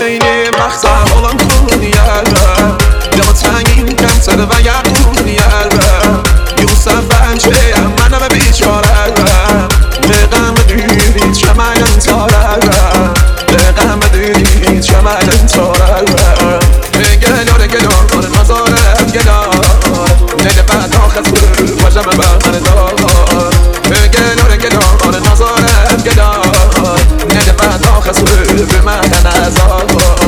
خیلی مخزن حالم خونی یاره دلم تنگین کمتر و یقونی یاره یوسف بنچه منم بیچاره به غم دیدید چه من تاره به غم دیدید چه من تاره گلار گلار نظارت گلار نده بعد آخر وجم بر من دار گلار گلار نظارت گلار نده بعد آخر به من نظار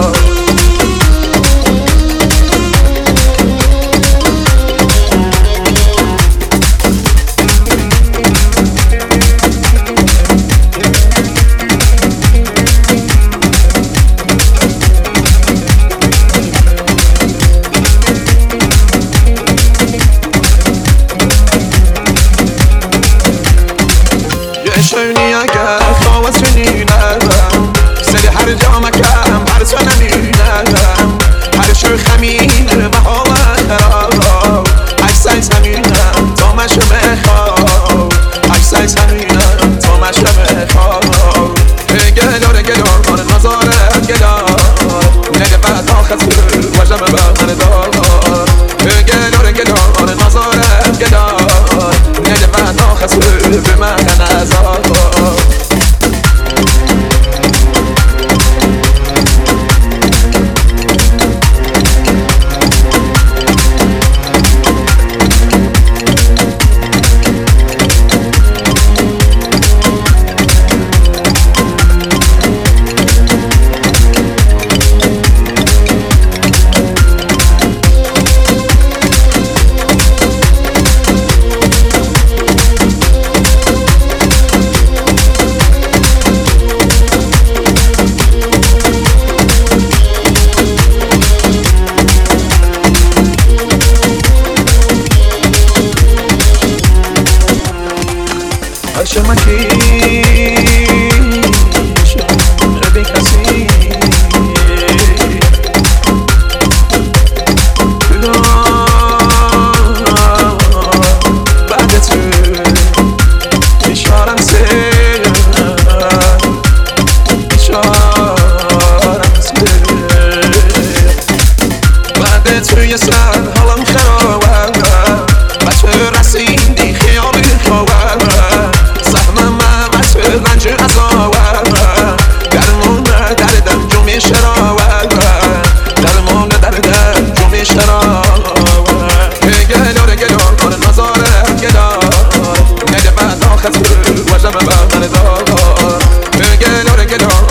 شونی اگر خواهد نینم سری هر جا مکم هر تو نمینم هر شو خمین به حالت خراب اکسای زمینم تا مشو بخواب اکسای زمینم تا مشو بخواب گلار گلار نظارت گلار نگه بعد آخر وجم بر من دار گلار گلار نظارت گلار نگه بعد آخر به من نظار شمکی بی کسی بعد تو بیشارم بعد تو یه سر حالم خرابه و تو رسیدی خیالی خوابه رنج عذاب درمون دردم جمعی شراب درمون دردم جمعی شراب گلار گلار نظارت گلار نده بعد آخر وجم بر من دار گلار گلار